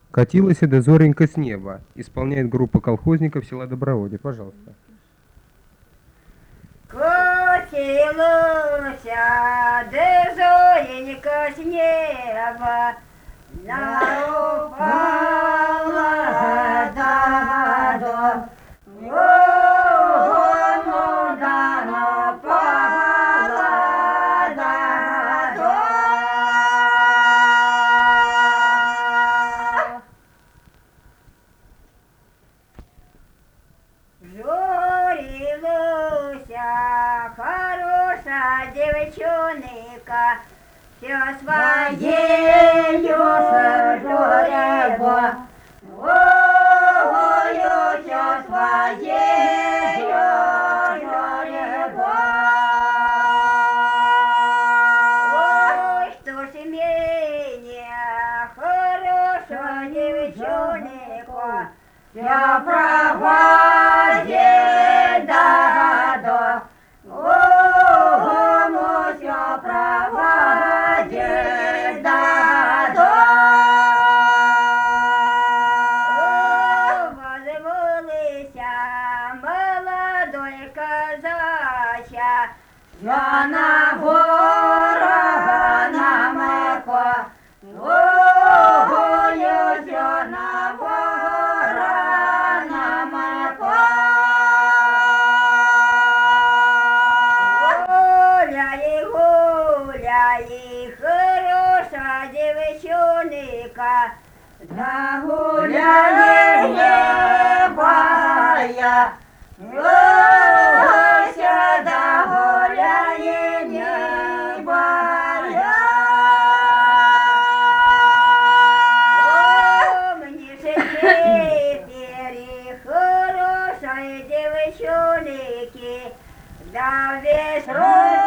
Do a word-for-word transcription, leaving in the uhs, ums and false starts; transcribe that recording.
Катилась и дозоренько с неба. Исполняет группа колхозников села Доброводье. Пожалуйста. Катилася дозоренько с неба, наупала до вогону, да напала до. Журилася хороша девчонка, все своею журебо, ою все своею журебо. Ой, что ж имение хороша девчонка, все проводит до вогону, все проводит до. Возволися молодой казача, я на ворога намеко, ою все на ворога намеко. Гуляй, гуляй, хороша девчонка, да гуляй небая, Ося, да гуляй небая. О, мне же теперь хорошей девчонки, да весь